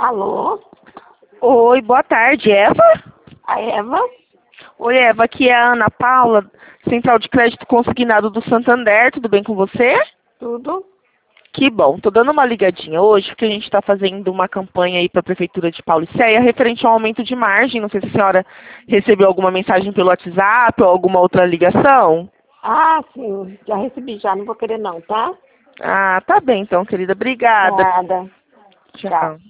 Alô? Oi, boa tarde, Eva? A Eva? Oi, Eva, aqui é a Ana Paula, Central de Crédito Consignado do Santander, tudo bem com você? Tudo? Que bom, tô dando uma ligadinha hoje, porque a gente está fazendo uma campanha aí para a Prefeitura de Paulicéia referente ao aumento de margem. Não sei se a senhora recebeu alguma mensagem pelo WhatsApp ou alguma outra ligação. Ah, sim. Já recebi já. Não vou querer não, tá? Ah, tá bem então, querida. Obrigada. Nada. Tchau. Tchau.